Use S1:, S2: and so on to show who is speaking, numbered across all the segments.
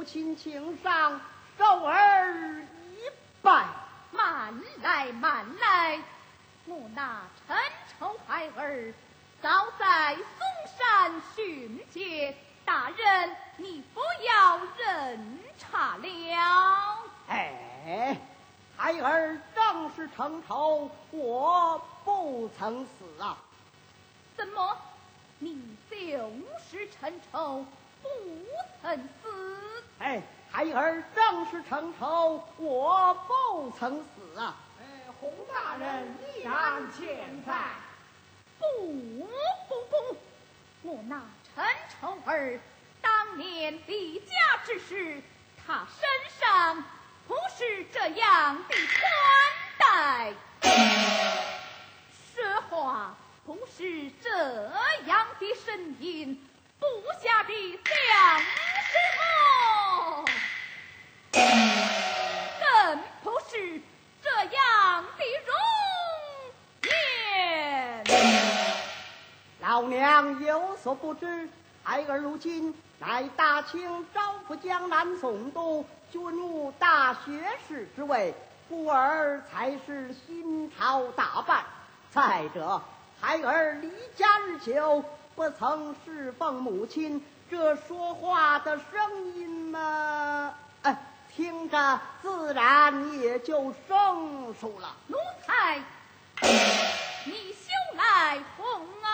S1: 亲请上，受儿一拜。
S2: 慢来，慢来，我那陈臭孩儿早在嵩山训诫，大人你不要认差了。
S1: 哎，孩儿正是成仇，我不曾死啊！
S2: 怎么，你就是陈仇，不曾死？
S1: 哎，孩儿正是成仇，我不曾死啊！
S3: 洪大人依然健在。
S2: 不，我那陈仇儿当年离家之时，他身上不是这样的穿戴，说话不是这样的声音，部下的像什么？更不是这样的容颜。
S1: 老娘有所不知，孩儿如今乃大清招抚江南总督，军务大学士之位，故而才是新朝打扮。再者，孩儿离家日久，不曾侍奉母亲，这说话的声音嘛，听着自然也就生疏了。
S2: 奴才，你休来哄啊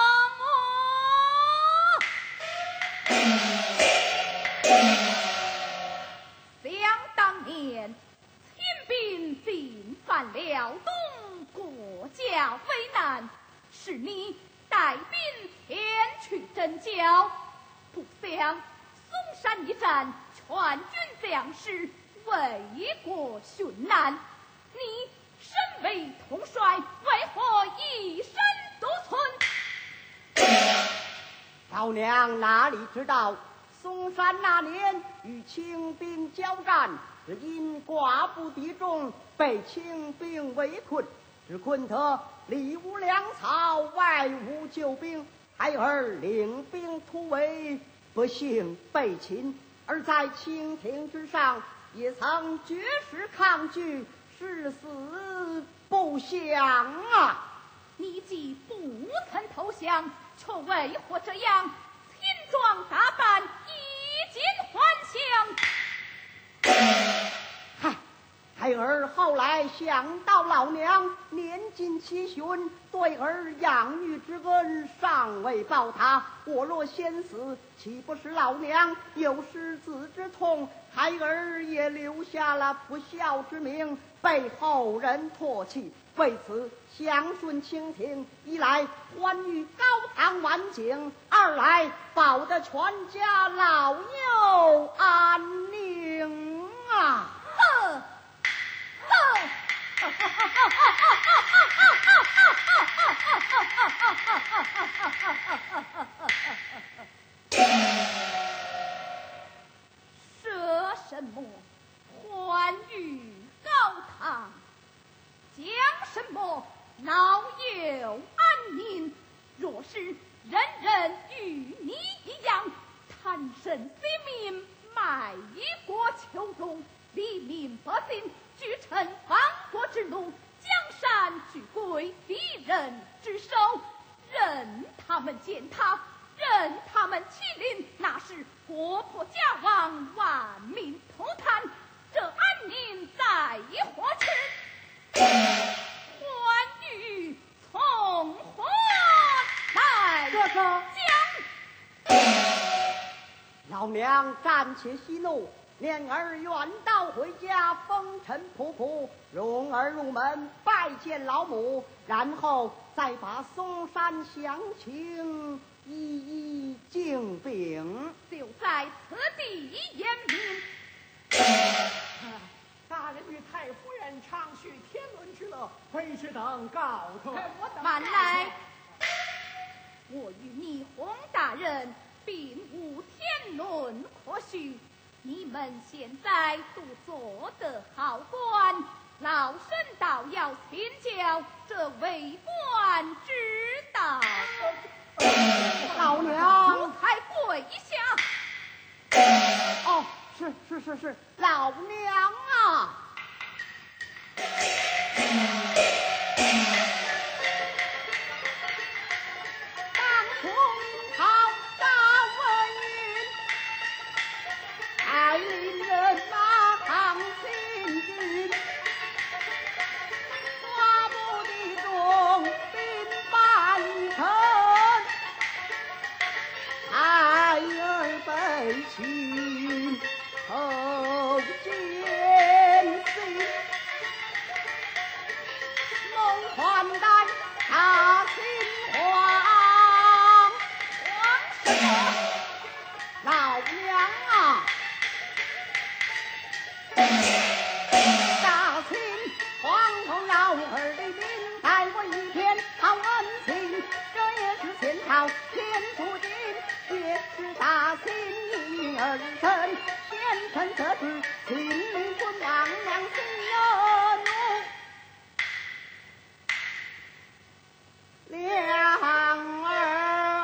S2: 我！想当年，清兵进犯辽东，国家危难，是你带兵前去征剿，不想嵩山一战，全军将士为国殉难，你身为统帅，为何一身独存？
S1: 老娘哪里知道，嵩山那年与清兵交战，只因寡不敌众，被清兵围困，只困得里无粮草，外无救兵，孩儿领兵突围，不幸被擒，而在清廷之上，也曾绝食抗拒，誓死不降啊！
S2: 你既不曾投降，却为何这样轻装打扮，衣锦还乡？
S1: 嗨，孩儿后来想到老娘年近七旬，对儿养育之恩尚未报答，我若先死，岂不是老娘有失子之痛？孩儿也留下了不孝之名，被后人唾弃。为此降顺清廷，一来欢愉高堂晚景，二来保得全家老幼安宁啊！
S2: 说什么欢愉高堂，讲什么老幼安宁？若是人人与你一样，贪生惜命，卖国求荣，黎民百姓俱成亡国之路，江山俱归敌人之手，任他们践踏，任他们欺凌，那是国破家亡，万民同叹，这安宁在何处？欢愉从何来？
S1: 这个
S2: 将
S1: 老娘暂且息怒，念儿远道回家，风尘仆仆，容儿入门拜见老母，然后再把嵩山详情一一敬禀。
S2: 就在此地言明。
S3: 大人与太夫人畅叙天伦之乐，非是等告退。
S2: 慢来，我与你洪大人并无天伦可叙，你们现在都做得好官，老身倒要请教这为官之道。
S1: 老娘
S2: 奴才跪下。
S1: 哦， 是，老娘啊！当初明朝赵文云带领人马抗清军，花木的重兵半城，孩儿背亲后艰辛，梦还待大清皇。皇什么？老娘啊！大清皇后老儿的命待我一片好恩情，这也是前朝天注定，也是大清一儿臣，先臣这次亲临君王娘心有怒，两儿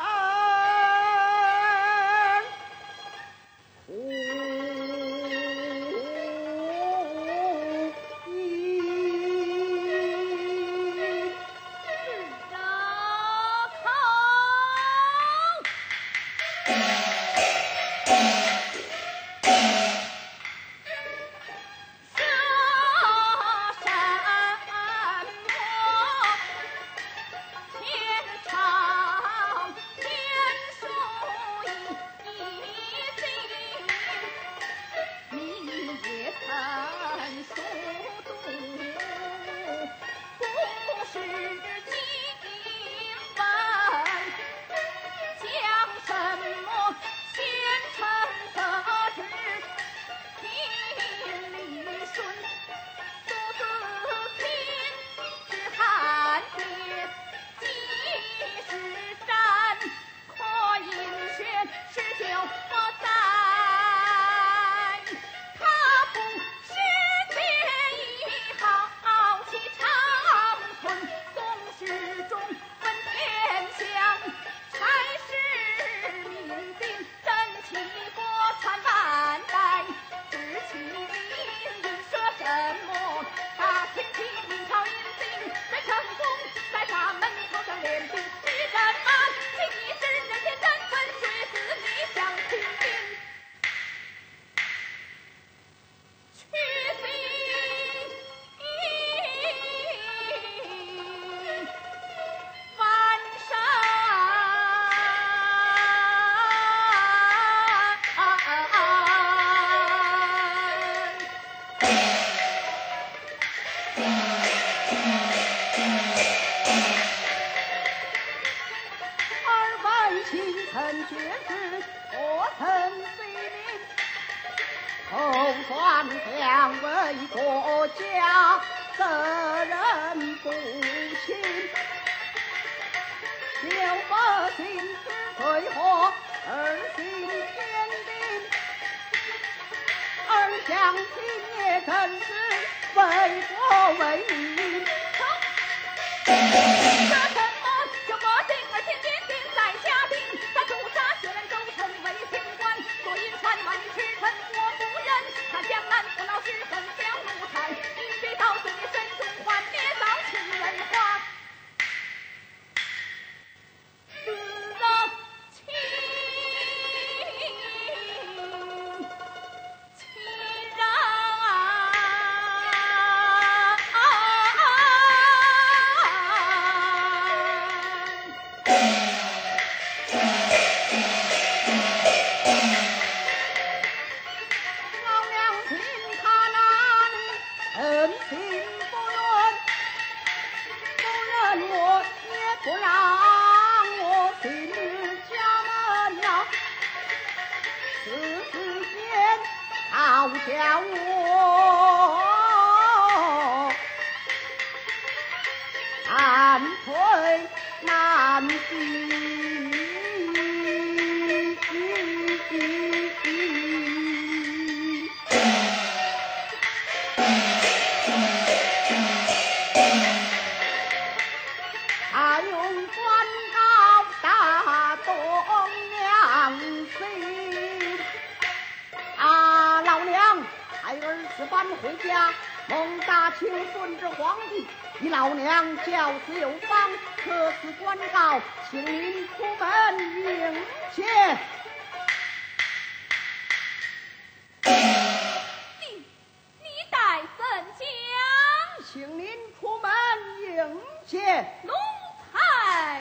S1: 臣绝世，我曾随命，后算想为国家责任不轻，六百心思退火，二心坚定，二相亲也真是为国为民。这什么就国定而天坚定在下兵，他驻扎血染州城为清官，所引传万里驰骋我不忍，他江南父老是恨将怒产，一笔到对身中换灭造情人花。死了亲不让我进入家门呐，此时间好叫我难退难进。他用官高打动良心，老下，蒙大清顺治皇帝以老娘教子有方，特此官告，请您出门迎接。
S2: 你待怎讲？
S1: 请您出门迎接。
S2: 奴才。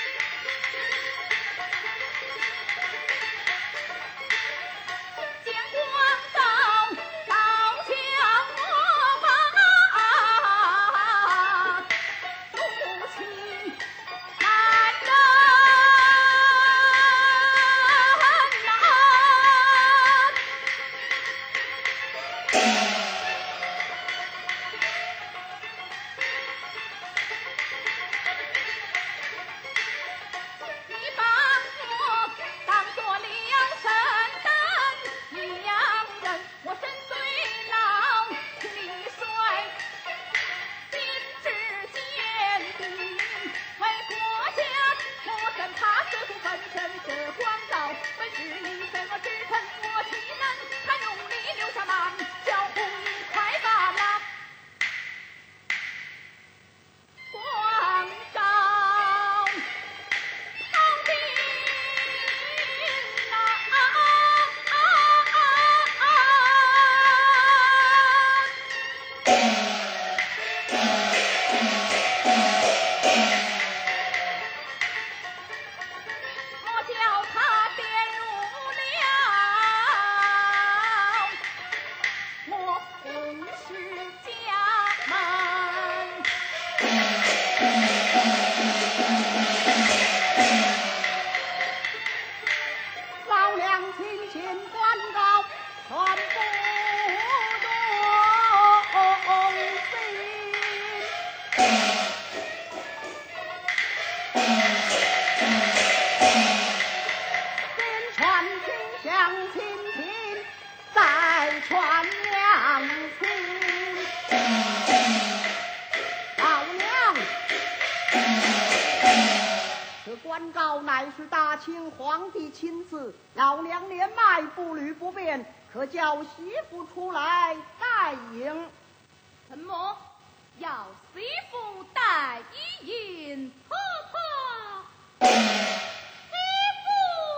S1: 官告乃是大清皇帝亲自，老娘年迈步履不便，可叫媳妇出来代迎。
S2: 怎么要媳妇代迎？
S4: 婆婆，媳妇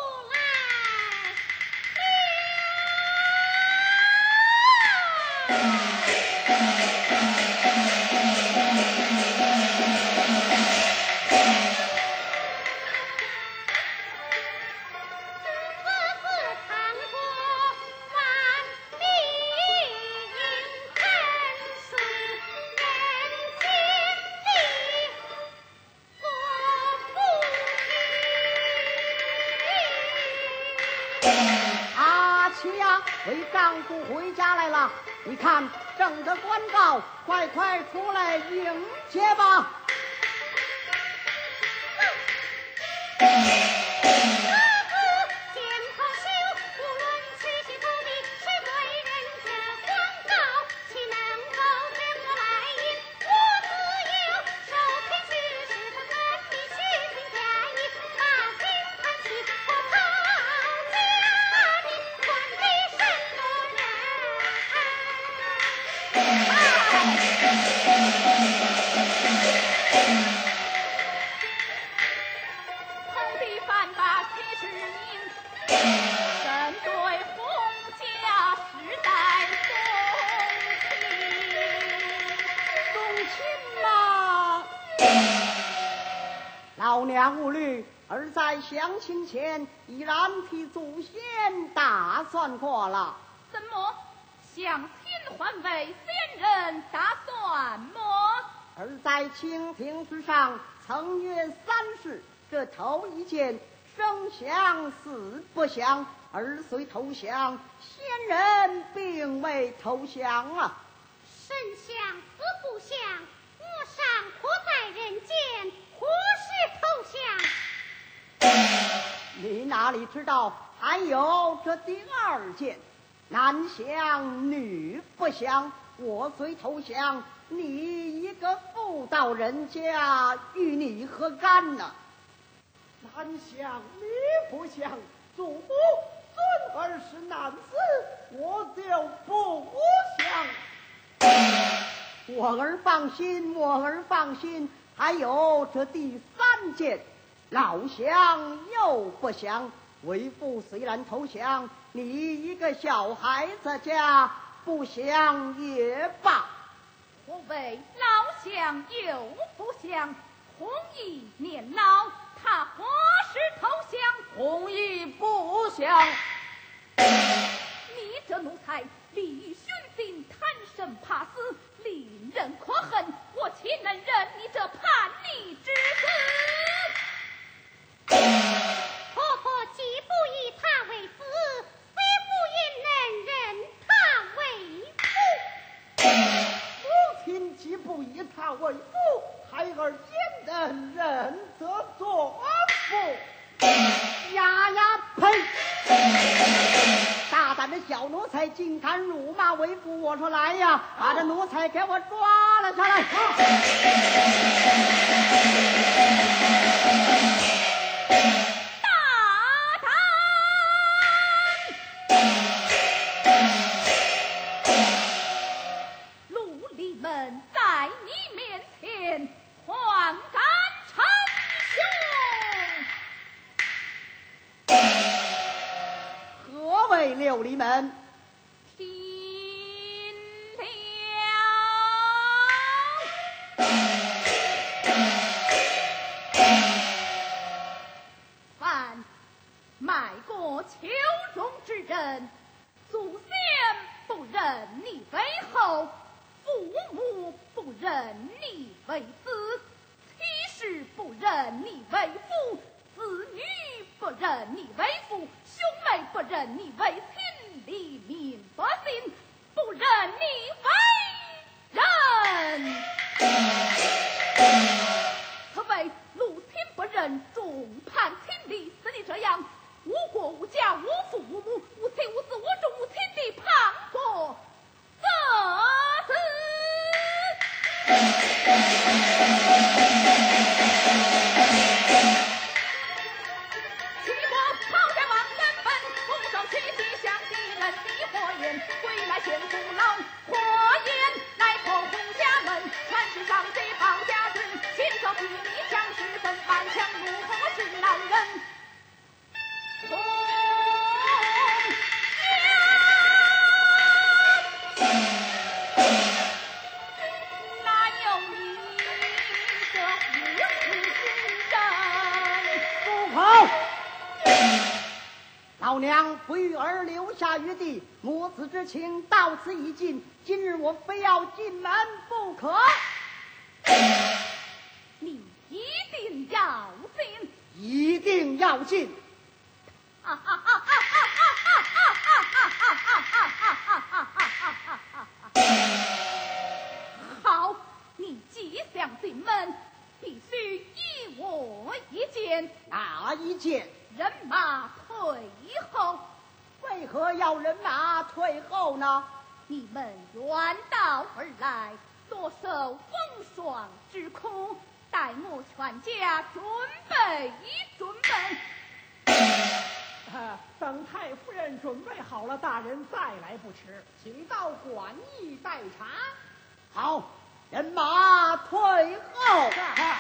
S4: 来了。
S1: 为丈夫回家来了，你看正得官告，快快出来迎接吧。老娘无虑，儿在相亲前已然替祖先打算过了。
S2: 怎么向秦换为先人打算么？
S1: 儿在清廷之上曾约三世，这头一件生降死不降，儿虽投降，先人并未投降啊。
S4: 生降死不降，我尚可在人间，何时投降？
S1: 你哪里知道还有这第二件，男降女不降，我虽投降，你一个妇道人家，与你何干呢？
S3: 男降女不降，祖母尊儿是男子，我就不降。
S1: 我儿放心，我儿放心。还有这第3件，老想又不想，为父虽然投降，你一个小孩子家，不想也罢。
S2: 我为老想又不想，弘毅年老，他何时投降？
S3: 弘毅不想。
S2: 你这奴才立寻衅，贪生怕死，令人可恨，我岂能忍你这叛逆之子？
S4: 婆婆既不以他为子，非妇也能认他为父。
S3: 母亲既不以他为父，孩儿也能认则作父。
S1: 呀呀呸！大胆的小奴才竟敢辱骂为父！我说来呀，把这奴才给我抓了下来！
S2: 大胆！奴隶们在你面前还敢称雄？
S1: 何为六里门？
S2: 听了，凡迈过秋中之人，祖先不认你为后，父母不认你为子，妻室不认你为父，子女不认你为父，兄妹不认你为亲，黎民百姓不认你为人。可谓陆天不仁，众叛亲离，似你这样无国无家，无父无母，无妻无子，无种无亲的叛国则齐国讨家亡人本，拱手屈膝向敌人的火焰，归来献父老，火焰来破红家门，全是上贼报家军，亲手替你将士怎般强如何是男人？红哪有你这无耻之人？
S1: 住口！老娘不与儿留下余地，母子之情到此已尽。今日我非要进门不可。
S2: 你一定要进！
S1: 一定要进！
S2: 好，你既想进门，必须依我一见。
S1: 哪一件？
S2: 人马退后。
S1: 为何要人马退后呢？
S2: 你们远道而来，多受风霜之苦，待我全家准备准备。
S3: 等太夫人准备好了，大人再来不迟。请到馆驿待茶。
S1: 好，人马退后。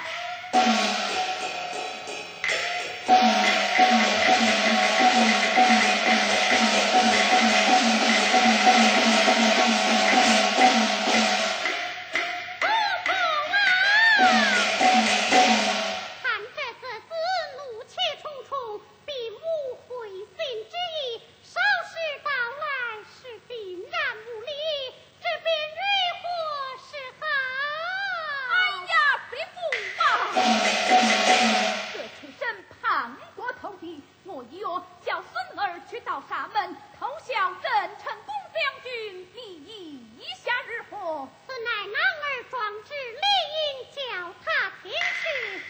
S4: 看这次子怒气冲冲，必无悔心之意，稍事到来是定然无理，这便如何是好？
S2: 哎呀，贼妇啊！这畜生叛国投敌，我一约叫孙儿去到沙门投效任城公将军，你意下如何？
S4: 此乃男儿壮志，理应叫他前去。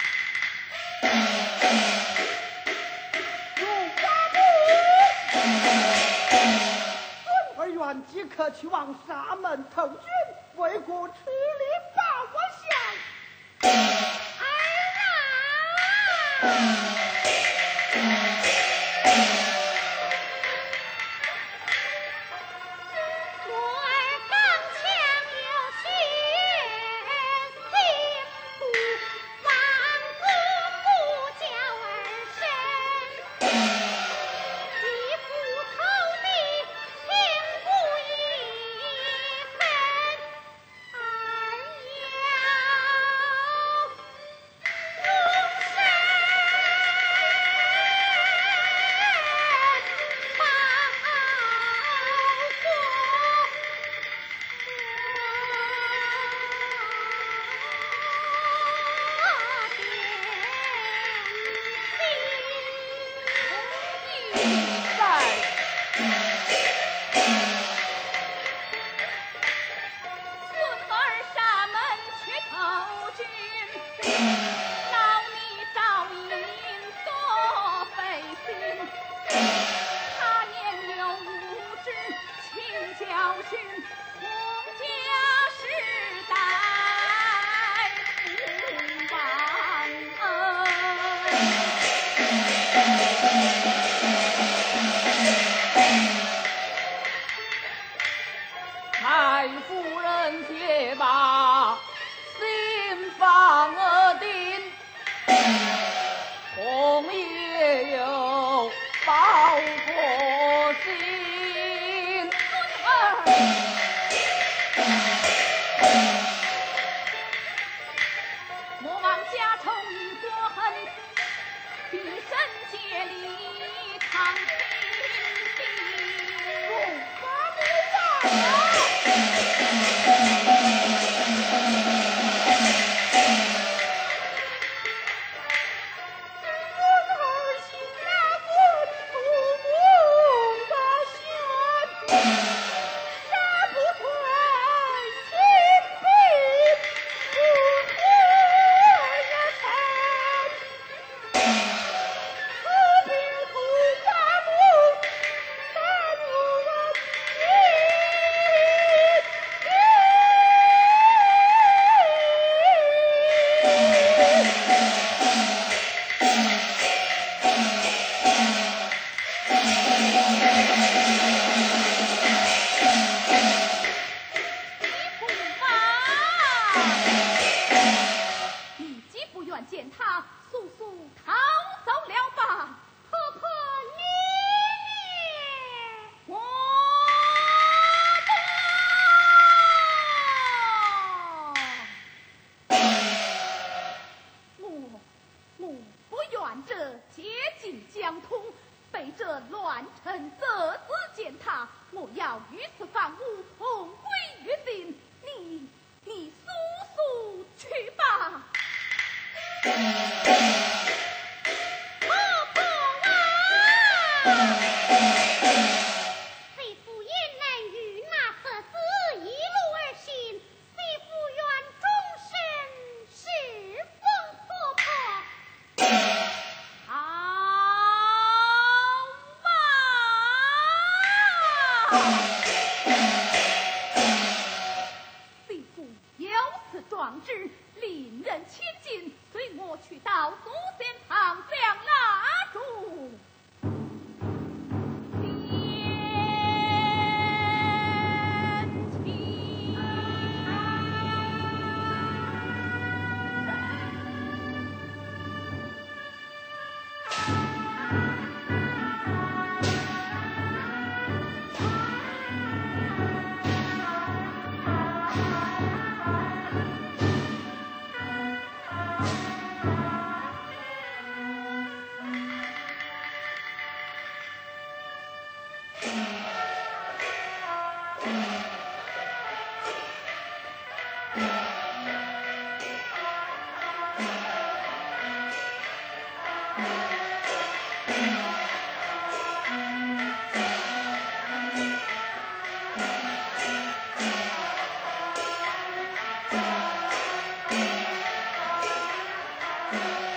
S3: 孙儿愿即刻去往沙门投军，为国出力把我降。
S4: 儿啊！我儿刚强
S2: 家仇与国恨，与神竭力抗平定。
S4: Thank you.